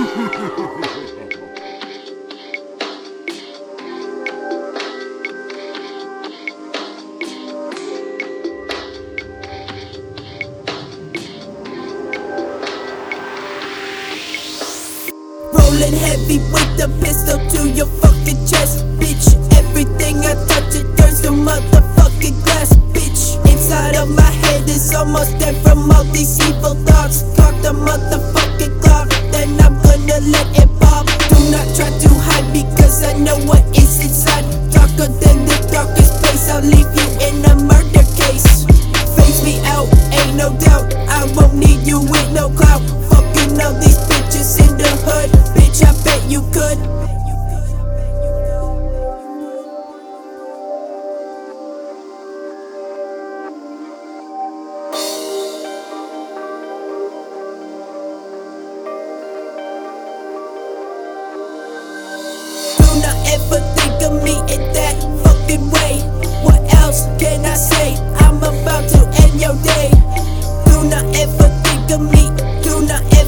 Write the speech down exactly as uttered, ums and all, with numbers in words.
Rolling heavy with the pistol to your fucking chest, bitch. Everything I touch it turns to motherfucking glass, bitch. Inside of my head is almost dead from all these evil thoughts. Talk the motherfucking clock, then I'm gonna let it pop. Do not try to hide because I know what is inside. Darker than the darkest place, I'll leave you in a murder case. Face me out, ain't no doubt, I won't need you with no clout. Fucking all these bitches in the hood, bitch, I bet you could. Do not ever think of me in that fucking way. What else can I say? I'm about to end your day. Do not ever think of me, do not ever